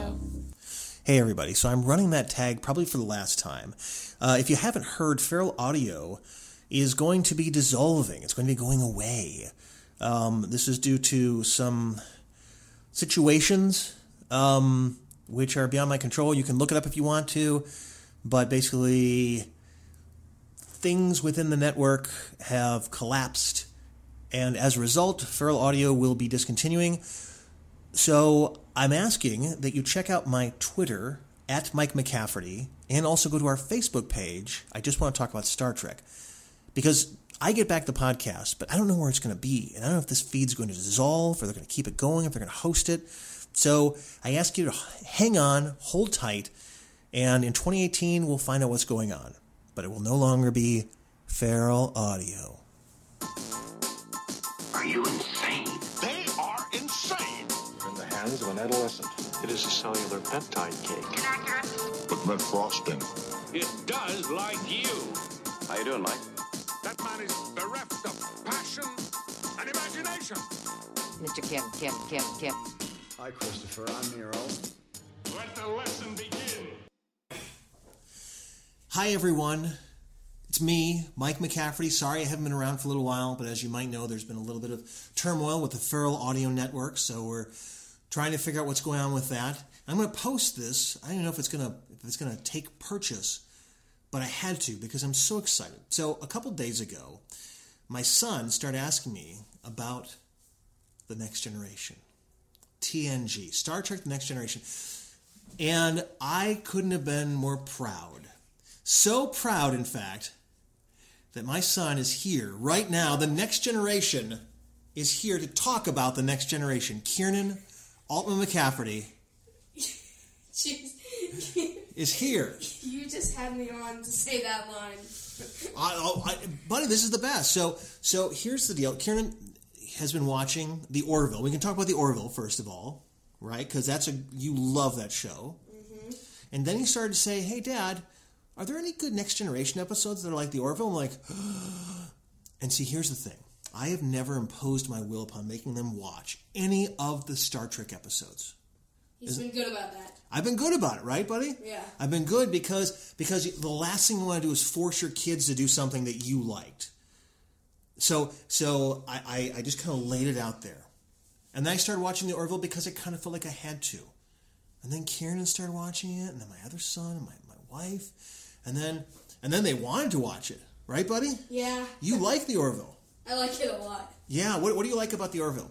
Audio. Hey everybody, so I'm running that tag probably for the last time. If you haven't heard, Feral Audio is going to be dissolving. It's going to be going away. This is due to some situations which are beyond my control. You can look it up if you want to, but basically things within the network have collapsed, and as a result, Feral Audio will be discontinuing. So I'm asking that you check out my Twitter, at Mike McCafferty, and also go to our Facebook page. I just want to talk about Star Trek. Because I get back the podcast, but I don't know where it's going to be. And I don't know if this feed's going to dissolve, or they're going to keep it going, if they're going to host it. So I ask you to hang on, hold tight, and in 2018 we'll find out what's going on. But it will no longer be Feral Audio. Are you insane? They are insane. In the hands of an adolescent. It is a cellular peptide cake. Inaccurate. But meant frosting. It does like you. How you doing, Mike? That man is bereft of passion and imagination. Mr. Kim. Hi, Christopher. I'm Nero. Let the lesson begin. Hi everyone, it's me, Mike McCafferty. Sorry I haven't been around for a little while, but as you might know, there's been a little bit of turmoil with the Feral Audio Network, so we're trying to figure out what's going on with that. I'm going to post this. I don't know if it's going to take purchase, but I had to because I'm so excited. So a couple days ago, my son started asking me about The Next Generation, TNG, Star Trek The Next Generation, and I couldn't have been more proud. So proud, in fact, that my son is here right now. The Next Generation is here to talk about The Next Generation. Kiernan Altman McCafferty is here. You just had me on to say that line. Buddy, this is the best. So here's the deal. Kiernan has been watching The Orville. We can talk about The Orville, first of all, right? Because you love that show. Mm-hmm. And then he started to say, hey, Dad, are there any good Next Generation episodes that are like The Orville? I'm like, and see, here's the thing. I have never imposed my will upon making them watch any of the Star Trek episodes. He's been good about that. I've been good about it, right, buddy? Yeah. I've been good because the last thing you want to do is force your kids to do something that you liked. So I just kind of laid it out there. And then I started watching The Orville because it kind of felt like I had to. And then Kiernan started watching it, and then my other son, and my wife. And then they wanted to watch it, right, buddy? Yeah. You like The Orville. I like it a lot. Yeah, what do you like about The Orville?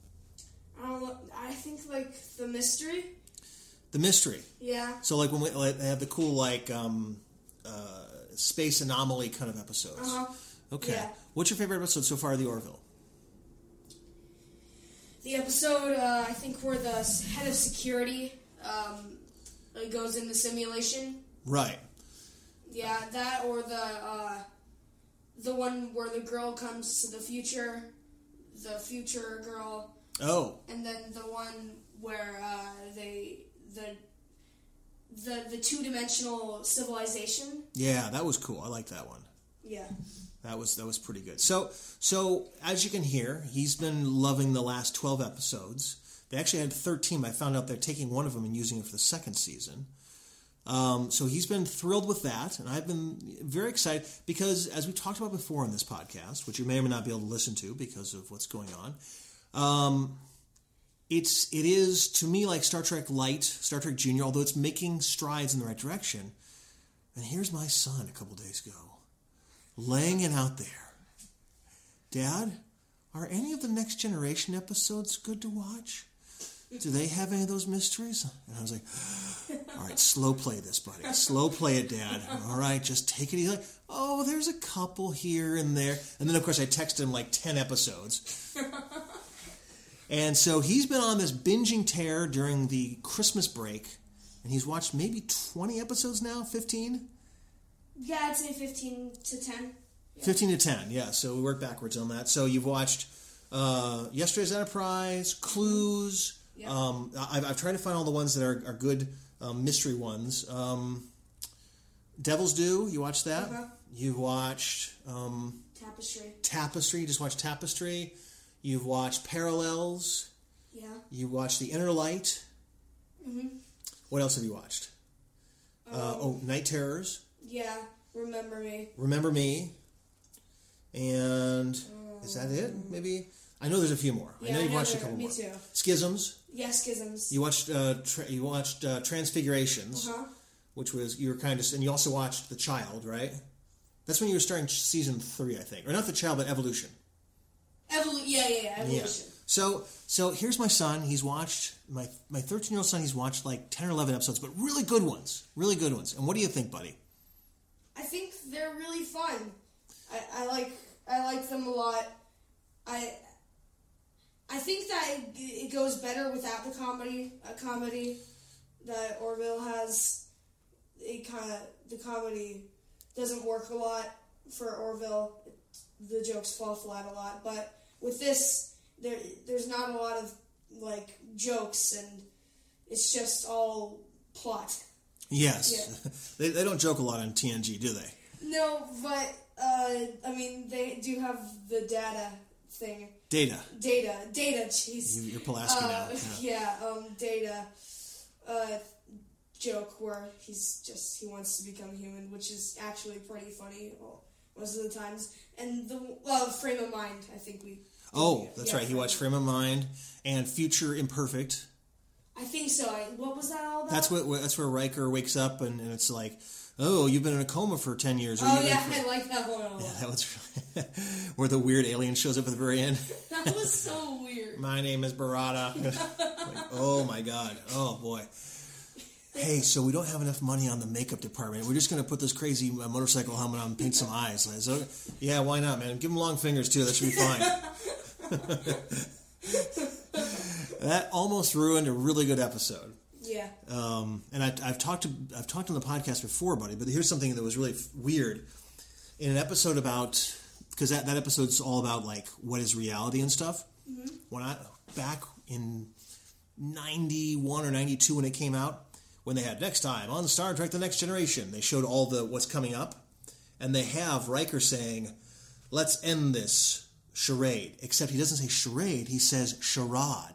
I think, like, the mystery. The mystery. Yeah. So, like, when they have the cool, like, space anomaly kind of episodes. Uh-huh. Okay. Yeah. What's your favorite episode so far of The Orville? The episode, I think, where the head of security goes in the simulation. Right. Yeah, that or the one where the girl comes to the future girl. Oh. And then the one where the two-dimensional civilization. Yeah, that was cool. I like that one. Yeah. That was pretty good. So as you can hear, he's been loving the last 12 episodes. They actually had 13. I found out they're taking one of them and using it for the second season. So he's been thrilled with that, and I've been very excited because, as we talked about before on this podcast, which you may or may not be able to listen to because of what's going on, it is to me like Star Trek Light, Star Trek Junior, although it's making strides in the right direction. And here's my son a couple days ago, laying it out there. Dad, are any of the Next Generation episodes good to watch? Do they have any of those mysteries? And I was like, all right, slow play this, buddy. Slow play it, Dad. All right, just take it easy. Like, oh, there's a couple here and there. And then, of course, I texted him like 10 episodes. And so he's been on this binging tear during the Christmas break. And he's watched maybe 20 episodes now, 15? Yeah, I'd say 15 to 10. Yeah. 15 to 10, yeah. So we work backwards on that. So you've watched Yesterday's Enterprise, Clues. Yeah. I've tried to find all the ones that are good mystery ones. Devil's Due, you watched that? Uh-huh. You've watched Tapestry. You just watched Tapestry. You've watched Parallels. Yeah. You watched The Inner Light. Mm-hmm. What else have you watched? Night Terrors. Yeah, Remember Me. Remember Me. And is that it? Maybe? I know there's a few more. Yeah, I know you've watched a couple me more. too. Schisms. Yeah, Schisms. You watched Transfigurations, which was you were kind of, and you also watched The Child, right? That's when you were starting season 3, I think, or not The Child, but Evolution. Evolution. Yeah. So here's my son. He's watched my 13-year-old son. He's watched like 10 or 11 episodes, but really good ones. Really good ones. And what do you think, buddy? I think they're really fun. I like them a lot. I think that it goes better without the comedy. A comedy that Orville has. The comedy doesn't work a lot for Orville. The jokes fall flat a lot, but with this, there's not a lot of like jokes, and it's just all plot. Yes, Yeah. they don't joke a lot on TNG, do they? No, but I mean they do have the data thing. Data. Jeez. You're Pulaski now. Yeah. Data. Joke where he wants to become human, which is actually pretty funny most of the times. And the Frame of Mind, I think we. Oh, that's right. He watched Frame of Mind and Future Imperfect. I think so. What was that all about? That's where Riker wakes up and it's like, oh, you've been in a coma for 10 years. I like that one a lot. Yeah, that was really where the weird alien shows up at the very end. That was so weird. My name is Barada. Oh my God. Oh boy. Hey, so we don't have enough money on the makeup department. We're just going to put this crazy motorcycle helmet on and paint some eyes. So, yeah, why not, man? Give them long fingers, too. That should be fine. That almost ruined a really good episode. Yeah. And I've talked on the podcast before, buddy, but here's something that was really weird. In an episode about... Because that episode's all about, like, what is reality and stuff. Mm-hmm. Back in 91 or 92 when it came out, when they had next time on Star Trek The Next Generation, they showed all what's coming up, and they have Riker saying, let's end this charade, except he doesn't say charade, he says charade.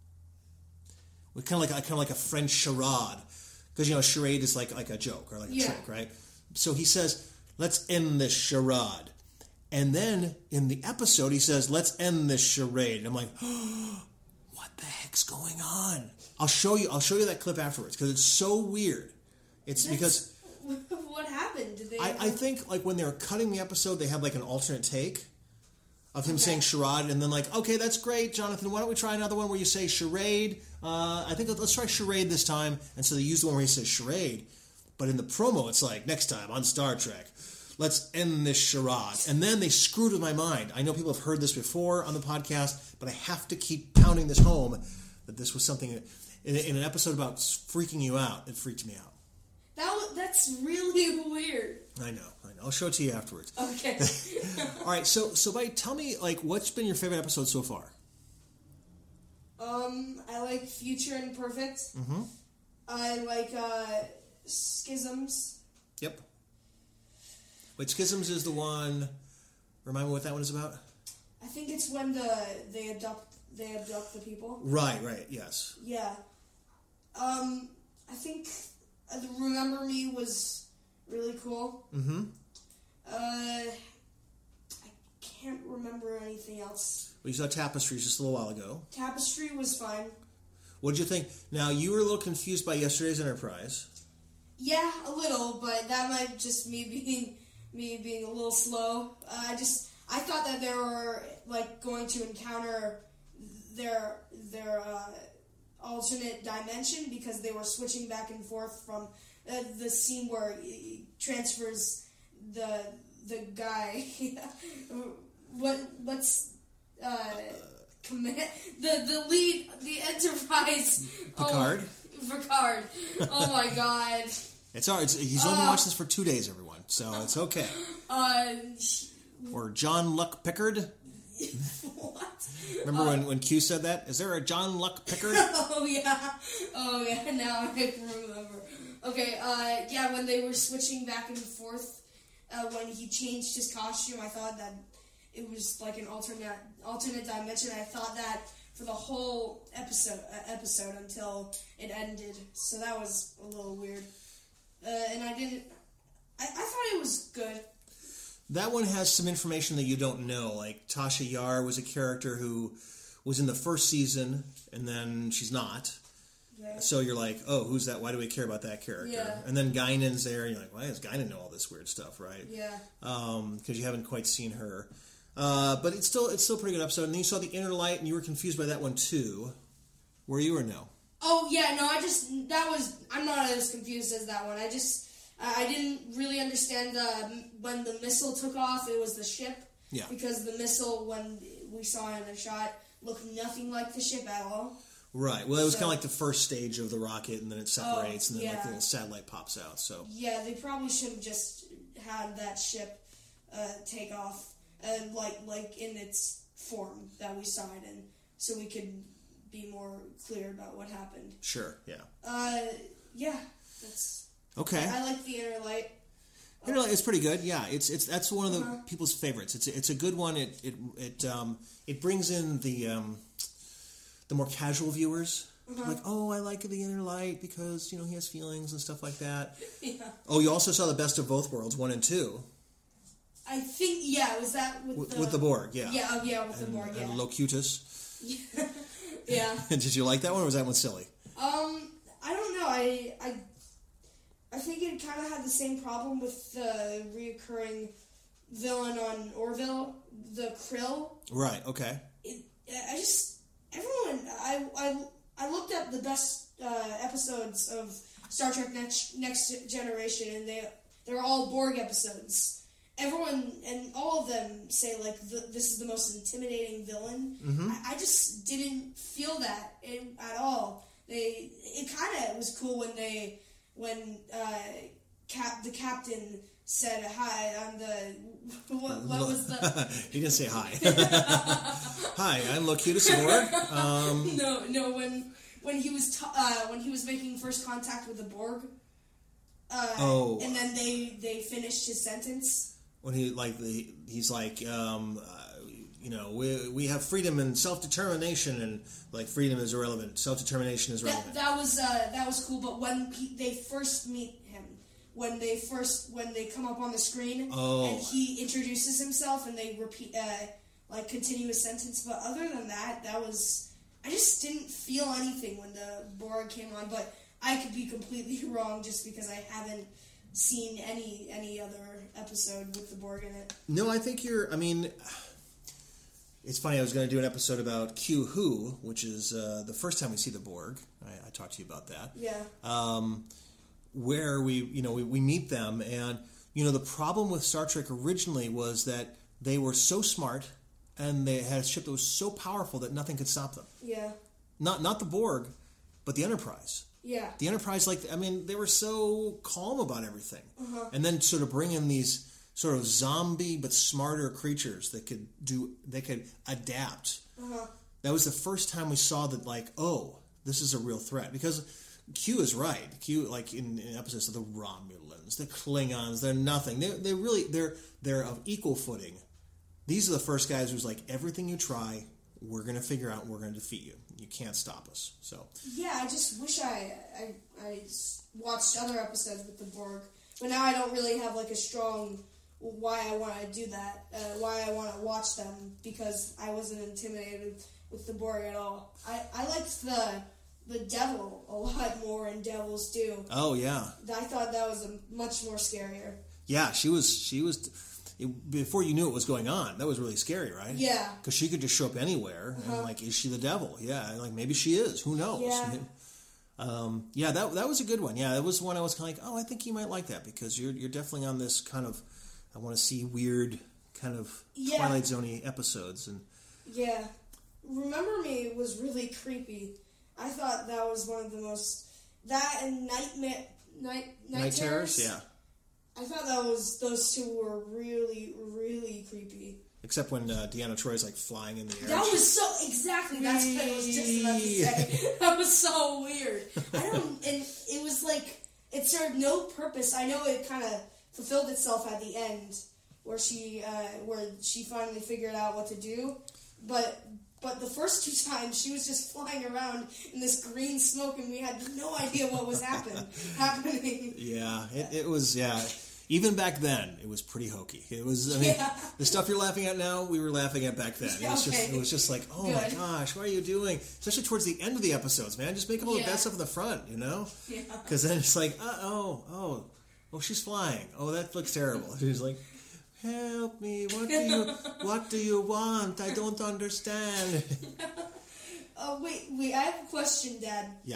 Kind of like a French charade, because charade is like a joke or like a trick, right? So he says, let's end this charade. And then in the episode he says, let's end this charade. And I'm like, oh, what the heck's going on? I'll show you that clip afterwards because it's so weird. Because what happened? Did they? I think like when they were cutting the episode, they had like an alternate take of him saying charade, and then like, okay, that's great, Jonathan. Why don't we try another one where you say charade? I think let's try charade this time. And so they used the one where he says charade, but in the promo it's like next time on Star Trek, let's end this charade. And then they screwed with my mind. I know people have heard this before on the podcast, but I have to keep pounding this home that this was something. In an episode about freaking you out, it freaked me out. That's really weird. I know. I'll show it to you afterwards. Okay. All right, so buddy, tell me, like, what's been your favorite episode so far? I like Future Imperfect. Mm-hmm. I like Schisms. Yep. Wait, Schisms is the one. Remind me what that one is about. I think it's when they abduct the people. Right. Yes. Yeah. I think Remember Me was really cool. Mm-hmm. I can't remember anything else. Well, you saw Tapestries just a little while ago. Tapestry was fine. What did you think? Now, you were a little confused by yesterday's Enterprise. Yeah, a little, but that might just me being a little slow. I thought that they were like going to encounter their alternate dimension because they were switching back and forth from the scene where he transfers the guy. What's the lead, the Enterprise? Picard. Picard. Oh my God. It's all right. He's only watched this for 2 days, everyone, so it's okay. Or John Luck Pickard. What? Remember when Q said that? Is there a John Luck Pickard? Oh yeah. Now I remember. Okay. Yeah. When they were switching back and forth, when he changed his costume, I thought that it was like an alternate dimension. I thought that for the whole episode until it ended. So that was a little weird. And I thought it was good. That one has some information that you don't know. Like Tasha Yar was a character who was in the first season, and then she's not. Yeah. So you're like, oh, who's that? Why do we care about that character? Yeah. And then Guinan's there, and you're like, why does Guinan know all this weird stuff, right? Yeah. Because you haven't quite seen her. But it's still a pretty good episode. And then you saw The Inner Light, and you were confused by that one too. Were you or no? Oh, yeah, no, I'm not as confused as that one. I didn't really understand when the missile took off, it was the ship. Yeah. Because the missile, when we saw it in a shot, looked nothing like the ship at all. Right. Well, it was kind of like the first stage of the rocket, and then it separates, and then like yeah. the little satellite pops out. So Yeah, they probably should have just had that ship take off, like in its form that we saw it in, so we could be more clear about what happened. sure, yeah. Yeah, that's Okay. I like The Inner Light. Inner Light is pretty good. Yeah, it's that's one of the people's favorites. It's a good one. It brings in the more casual viewers. Like, oh, I like The Inner Light because he has feelings and stuff like that. Yeah. Oh, you also saw The Best of Both Worlds 1 and 2. I think, was that with the Borg? Yeah. Yeah, with the Borg, yeah. And Locutus. Yeah. Did you like that one, or was that one silly? I don't know. I think it kind of had the same problem with the reoccurring villain on Orville, the Krill. Right. Okay. I looked at the best episodes of Star Trek Next Generation, and they're all Borg episodes. Everyone and all of them say this is the most intimidating villain. Mm-hmm. I just didn't feel that at all. It kind of was cool when the captain said, "Hi, I'm the what was the?" He didn't say hi. Hi, I'm Locutus Borg. No. When he was making first contact with the Borg. And then they finished his sentence. When he's like, we have freedom and self-determination, and like freedom is irrelevant, self-determination is relevant. That was cool. But when they first meet him, when they come up on the screen, and he introduces himself, and they repeat continue his sentence. But other than that, I just didn't feel anything when the Borg came on. But I could be completely wrong just because I haven't seen any other episode with the Borg in it. No, I think it's funny, I was going to do an episode about Q-Who, which is the first time we see the Borg. I talked to you about that. Yeah. Where we meet them, and the problem with Star Trek originally was that they were so smart, and they had a ship that was so powerful that nothing could stop them. Yeah. Not the Borg, but the Enterprise. Yeah. The Enterprise, they were so calm about everything. Uh-huh. And then sort of bring in these sort of zombie but smarter creatures that could adapt. Uh-huh. That was the first time we saw that, this is a real threat. Because Q is right. Q, in episodes of the Romulans, the Klingons, they're nothing. They're of equal footing. These are the first guys who's like, everything you try, we're going to figure out and we're going to defeat you. You can't stop us. So yeah, I just wish I watched other episodes with the Borg, but now I don't really have a strong why I want to do that, why I want to watch them, because I wasn't intimidated with the Borg at all. I liked the Devil a lot more in Devils Due. Oh yeah, I thought that was much more scarier. Yeah, she was. Before you knew what was going on, that was really scary, right? Yeah. Because she could just show up anywhere, and is she the devil? Yeah, maybe she is. Who knows? Yeah. That was a good one. Yeah, that was one I was kind of like, I think you might like that, because you're definitely on this kind of, I want to see weird kind of Twilight Zone-y episodes. And yeah. Remember Me was really creepy. I thought that was one of the most, that and Night Terrors. Yeah. I thought those two were really, really creepy. Except when Deanna Troy's flying in the air. That was so exactly. That's what I was just about to say. That was so weird. And it was it served no purpose. I know it kind of fulfilled itself at the end, where she finally figured out what to do. But But the first 2 times, she was just flying around in this green smoke, and we had no idea what was happening. Yeah, it was, even back then, it was pretty hokey. It was, the stuff you're laughing at now, we were laughing at back then. It was just like, oh my gosh, what are you doing? Especially towards the end of the episodes, man. Just make all the bad stuff in the front, you know? Yeah. Because then it's like, oh, she's flying. Oh, that looks terrible. She's like, help me, what do you want? I don't understand. Wait, I have a question, Dad. Yeah.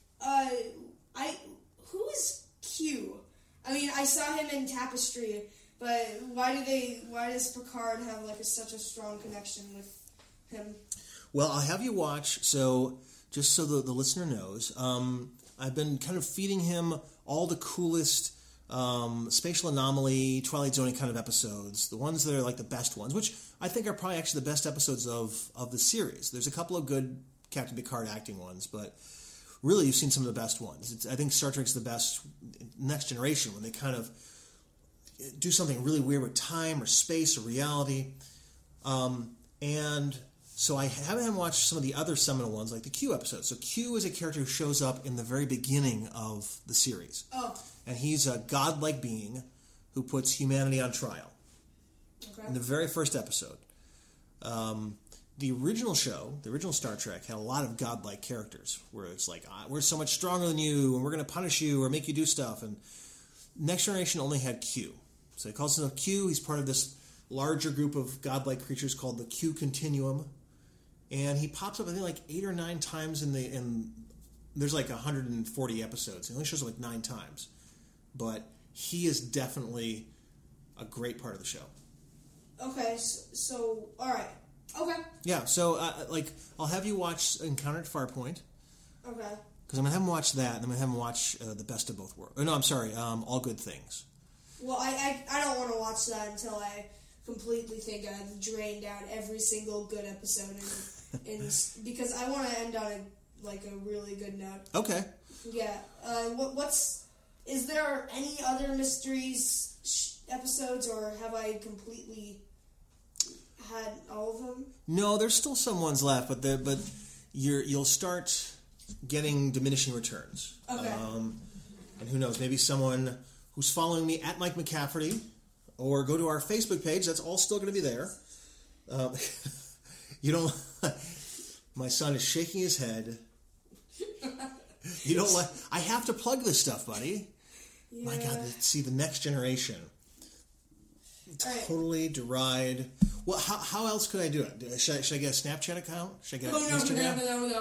Who is Q? I mean, I saw him in Tapestry, but why does Picard have such a strong connection with him? Well, I'll have you watch, so just so the listener knows, I've been kind of feeding him all the coolest Spatial Anomaly, Twilight Zone kind of episodes, the ones that are the best ones, which I think are probably actually the best episodes of the series. There's a couple of good Captain Picard acting ones, but really you've seen some of the best ones. I think Star Trek's the best Next Generation when they kind of do something really weird with time or space or reality. And so I haven't watched some of the other seminal ones like the Q episodes. So Q is a character who shows up in the very beginning of the series. Oh. And he's a godlike being who puts humanity on trial. Okay. In the very first episode. The original show, the original Star Trek, had a lot of godlike characters where it's like, we're so much stronger than you, and we're going to punish you or make you do stuff. And Next Generation only had Q. So he calls himself Q. He's part of this larger group of godlike creatures called the Q Continuum. And he pops up, I think, 8 or 9 times in there's 140 episodes. He only shows up 9 times. But he is definitely a great part of the show. Okay, so all right. Okay. Yeah, so I'll have you watch Encounter at Farpoint. Okay. Because I'm gonna have him watch that, and I'm gonna have him watch The Best of Both Worlds. No, I'm sorry, All Good Things. Well, I don't want to watch that until I completely think I've drained out every single good episode, because I want to end on a really good note. Okay. Yeah. Is there any other mysteries episodes, or have I completely had all of them? No, there's still some ones left, but you'll start getting diminishing returns. Okay. And who knows, maybe someone who's following me at Mike McCafferty, or go to our Facebook page. That's all still going to be there. You don't. My son is shaking his head. You don't like. I have to plug this stuff, buddy. Yeah. My God, see the Next Generation. Totally deride. Well, how else could I do it? Should I get a Snapchat account? Should I get Instagram?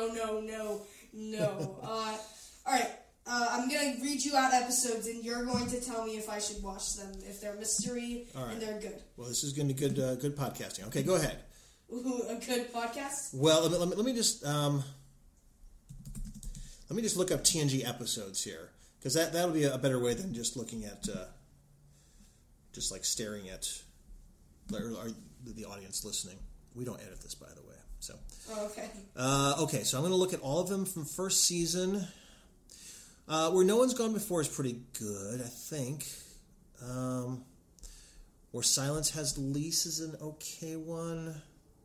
No. All right. I'm going to read you out episodes, and you're going to tell me if I should watch them, if they're mystery and they're good. Well, this is going to be good podcasting. Okay, go ahead. Ooh, a good podcast? Well, let me just look up TNG episodes here, because that'll be a better way than just looking at staring at the audience listening. We don't edit this, by the way. So. Oh, okay. Okay, so I'm going to look at all of them from first season. Where No One's Gone Before is pretty good, I think. Where Silence Has Lease is an okay one.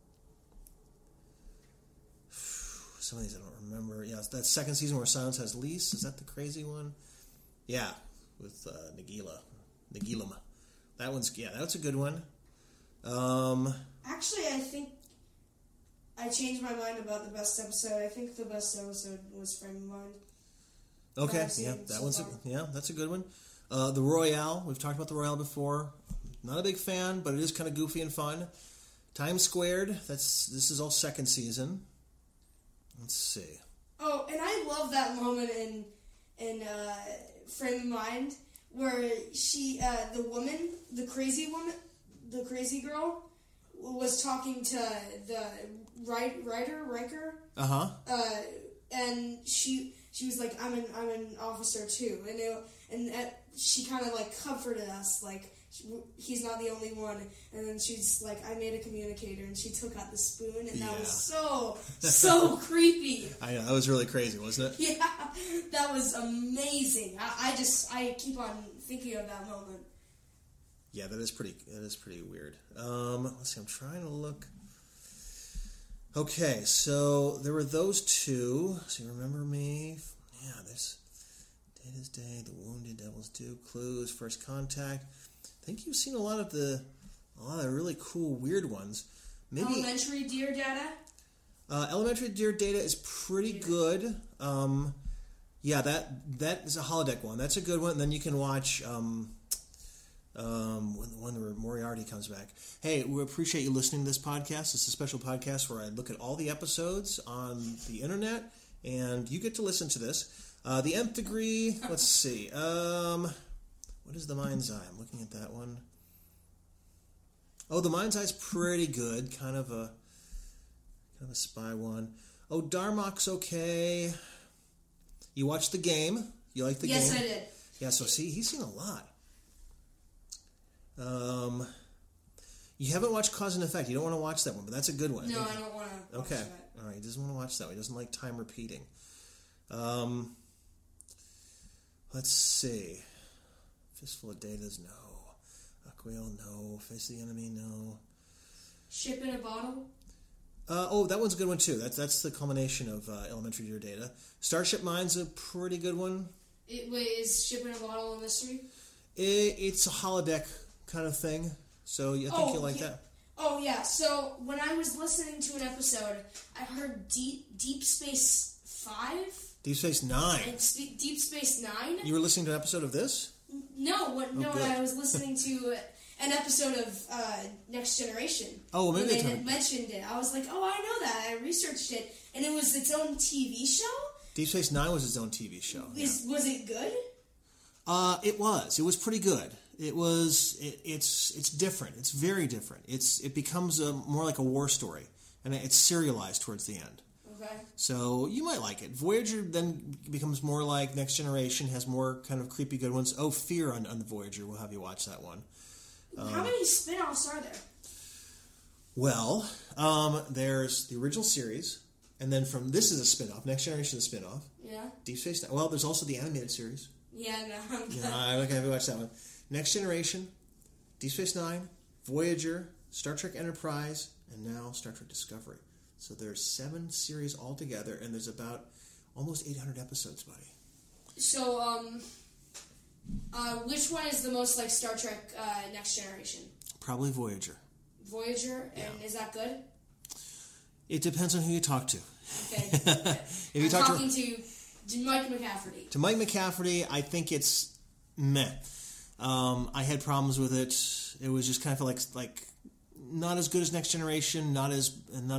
Some of these I don't remember. Yeah, that second season where Silence Has Lease, is that the crazy one? Yeah, with Nagila. That one's, that's a good one. Actually, I think I changed my mind about the best episode. I think the best episode was Frame of Mind. Okay, that's a good one. The Royale, we've talked about the Royale before. Not a big fan, but it is kind of goofy and fun. Times Squared, this is all second season. Let's see. Oh, and I love that moment in Frame of Mind where she, the crazy girl, was talking to the Riker. And she was like, I'm an officer too, and she kind of comforted us, he's not the only one. And then she's like, I made a communicator, and she took out the spoon, and that was so creepy. I know, that was really crazy, wasn't it? Yeah, that was amazing. I keep on thinking of that moment. Yeah, that is pretty weird. Let's see, I'm trying to look. Okay, so there were those two. So you remember me? Yeah, there's Data's Day, The Wounded Devils Do, Clues, First Contact. I think you've seen a lot of really cool, weird ones. Maybe Elementary Dear Data. Elementary Dear Data is pretty good. Yeah, that is a holodeck one. That's a good one. And then you can watch one where Moriarty comes back. Hey, we appreciate you listening to this podcast. It's a special podcast where I look at all the episodes on the internet, and you get to listen to this. The Nth Degree. Let's see. What is The Mind's Eye? I'm looking at that one. Oh, The Mind's Eye is pretty good. Kind of a spy one. Oh, Darmok's okay. You watched The Game. You like The Game? Yes, I did. Yeah, so see, he's seen a lot. You haven't watched Cause and Effect. You don't want to watch that one, but that's a good one. No, I don't want to watch that. All right, he doesn't want to watch that one. He doesn't like time repeating. Let's see. Fistful of Datas, no. Aquil, no. Face of the Enemy, no. Ship in a Bottle? That one's a good one, too. That's the culmination of Elementary Dear Data. Starship Mine's a pretty good one. Is Ship in a Bottle a mystery? It's a holodeck kind of thing, so I think you'll like that. Oh, yeah. So, when I was listening to an episode, I heard Deep Space 5? Deep Space Nine. And Deep Space Nine? You were listening to an episode of this? No, good. I was listening to an episode of Next Generation. Oh, well, maybe they had mentioned it. I was like, oh, I know that. I researched it, and it was its own TV show? Deep Space Nine was its own TV show. Was it good? It was. It was pretty good. It's different. It's very different. It becomes more like a war story, and it's serialized towards the end. Okay. So you might like it. Voyager then becomes more like Next Generation, has more kind of creepy good ones. Oh, Fear on the Voyager. We'll have you watch that one. How many spin-offs are there? Well, there's the original series, and then this is a spin-off. Next Generation is a spin-off. Yeah. Deep Space Nine. Well, there's also the animated series. Yeah, no. Yeah, I'm not going to watch that one. Next Generation, Deep Space Nine, Voyager, Star Trek Enterprise, and now Star Trek Discovery. So there's 7 series altogether, and there's about almost 800 episodes, buddy. So, which one is the most like Star Trek Next Generation? Probably Voyager. Voyager? And is that good? It depends on who you talk to. Okay. If you I'm talk talking to Mike McCafferty. To Mike McCafferty, I think it's meh. I had problems with it. It was just kind of like not as good as Next Generation, not as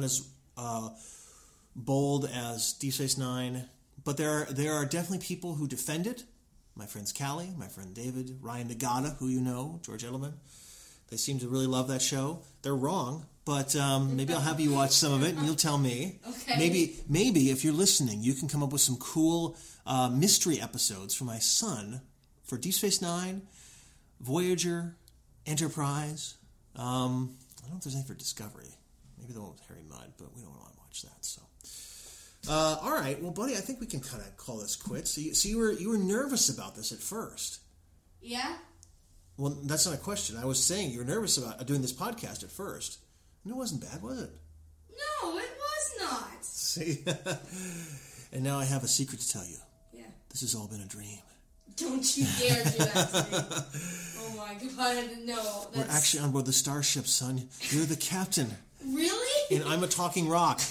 bold as Deep Space Nine. But there are definitely people who defend it. My friends Callie, my friend David, Ryan Nagata, who you know, George Edelman. They seem to really love that show. They're wrong, but maybe I'll have you watch some of it and you'll tell me. Okay. Maybe if you're listening, you can come up with some cool mystery episodes for my son for Deep Space Nine, Voyager, Enterprise. I don't know if there's any for Discovery. Maybe the one with Harry Mudd, but we don't want to watch that. So, all right. Well, buddy, I think we can kind of call this quits. So you were nervous about this at first. Yeah. Well, that's not a question. I was saying you were nervous about doing this podcast at first. And it wasn't bad, was it? No, it was not. See? And now I have a secret to tell you. Yeah. This has all been a dream. Don't you dare do that to me. Oh my god, no. We're actually on board the starship, son. You're the captain. Really? And I'm a talking rock.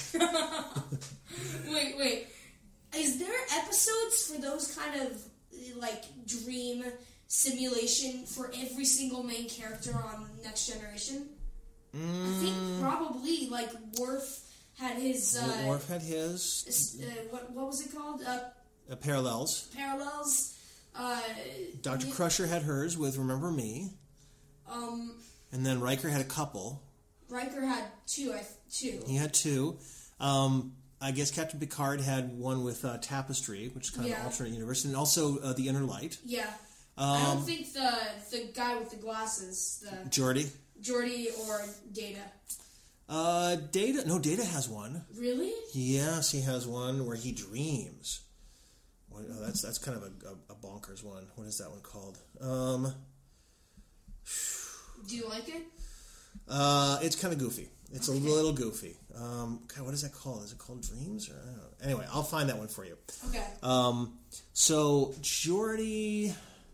Wait. Is there episodes for those kind of, like, dream simulation for every single main character on Next Generation? I think probably, like, Worf had his... Worf had his... what was it called? Parallels. Parallels. Dr. Crusher had hers with Remember Me. And then Riker had a couple. Riker had two. He had 2. I guess Captain Picard had one with Tapestry, which is kind of an alternate universe, and also The Inner Light. Yeah. I don't think the guy with the glasses, Geordi or Data. Data has one. Really? Yes, he has one where he dreams. Oh, that's kind of a bonkers one. What is that one called? Do you like it? It's kind of goofy. It's a little goofy. God, what is that called? Is it called Dreams? Or I don't know. Anyway, I'll find that one for you. Okay. So Geordi,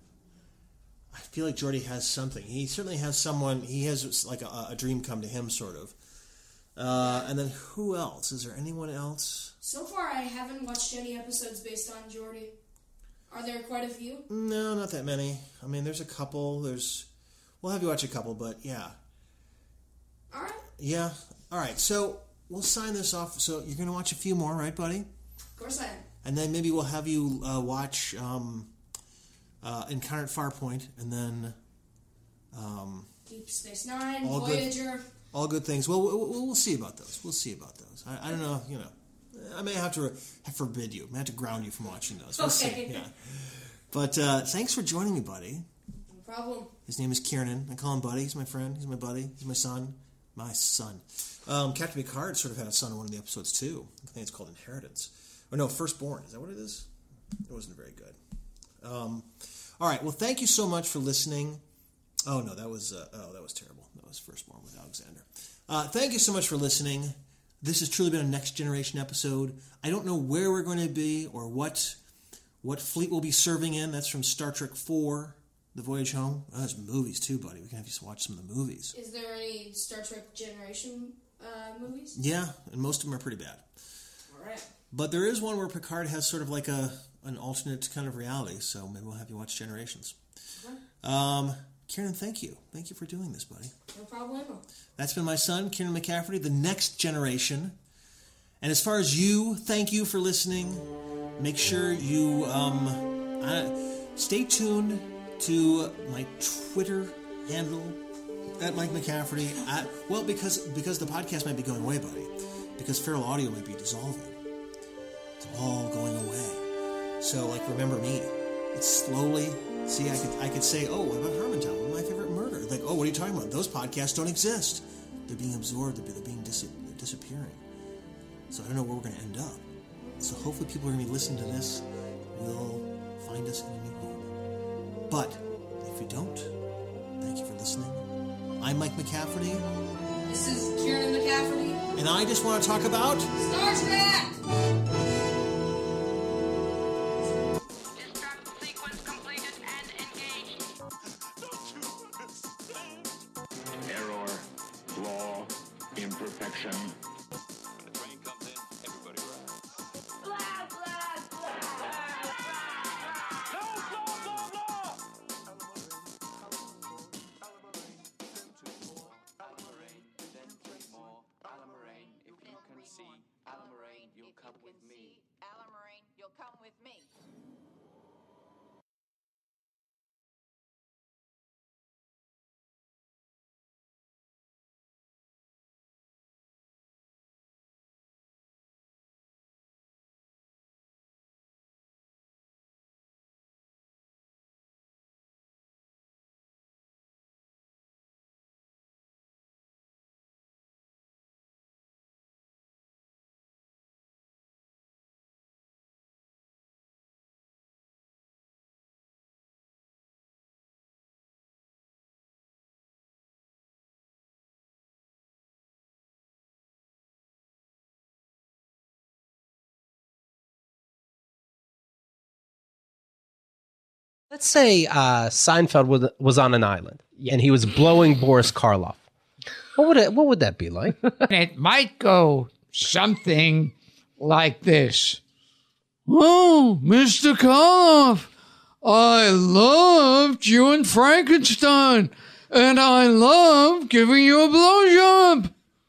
I feel like Geordi has something. He certainly has someone. He has like a dream come to him, sort of. And then who else? Is there anyone else? So far, I haven't watched any episodes based on Geordi. Are there quite a few? No, not that many. I mean, there's a couple. We'll have you watch a couple, but yeah. All right. Yeah. All right. So we'll sign this off. So you're going to watch a few more, right, buddy? Of course I am. And then maybe we'll have you watch Encounter at Farpoint, and then Deep Space Nine, Voyager. All good things. Well, we'll see about those. I don't know. You know, I may have to forbid you. I may have to ground you from watching those. We'll see. Yeah. But thanks for joining me, buddy. No problem. His name is Kiernan. I call him Buddy. He's my friend. He's my buddy. He's my son. My son. Captain Picard sort of had a son in one of the episodes, too. I think it's called Inheritance. Or no, Firstborn. Is that what it is? It wasn't very good. All right. Well, thank you so much for listening. Oh, no, that was terrible. That was Firstborn with Alexander. Thank you so much for listening. This has truly been a Next Generation episode. I don't know where we're going to be or what fleet we'll be serving in. That's from Star Trek IV, The Voyage Home. Oh, there's movies, too, buddy. We can have you watch some of the movies. Is there any Star Trek Generation movies? Yeah, and most of them are pretty bad. All right. But there is one where Picard has sort of like an alternate kind of reality, so maybe we'll have you watch Generations. Okay. Kieran, thank you. Thank you for doing this, buddy. No problem. That's been my son, Kieran McCafferty, The Next Generation. And as far as you, thank you for listening. Make sure you stay tuned to my Twitter handle, at Mike McCafferty. Because the podcast might be going away, buddy. Because Feral Audio might be dissolving. It's all going away. So, remember me. It's slowly... See, I could say, oh, what about Harmontown? One of my favorite murder. Like, oh, what are you talking about? Those podcasts don't exist. They're being absorbed. They're being disappearing. So I don't know where we're going to end up. So hopefully people are going to be listening to this. Will find us in a new home. But if you don't, thank you for listening. I'm Mike McCafferty. This is Kieran McCafferty. And I just want to talk about... Star Trek! Imperfection. When the train comes in, everybody rides. Blah, blah, blah. No, blah, blah, blah. Alamarine, then 3 more. Alamarine, if you can see. Alamarine, you'll come with me. Alamarine, you'll come with me. Let's say Seinfeld was on an island and he was blowing Boris Karloff. What would that be like? It might go something like this. Oh, Mr. Karloff, I loved you in Frankenstein, and I love giving you a blowjob.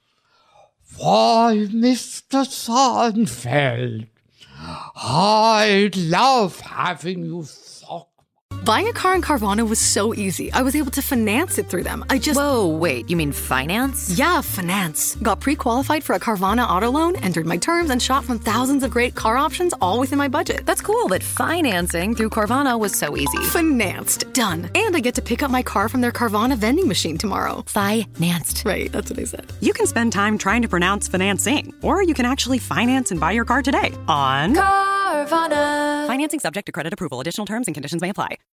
Why, Mr. Seinfeld, I'd love having you. Buying a car in Carvana was so easy. I was able to finance it through them. Whoa, wait, you mean finance? Yeah, finance. Got pre-qualified for a Carvana auto loan, entered my terms, and shot from thousands of great car options all within my budget. That's cool, but financing through Carvana was so easy. Financed. Done. And I get to pick up my car from their Carvana vending machine tomorrow. Financed. Right, that's what I said. You can spend time trying to pronounce financing, or you can actually finance and buy your car today on Carvana. Financing subject to credit approval. Additional terms and conditions may apply.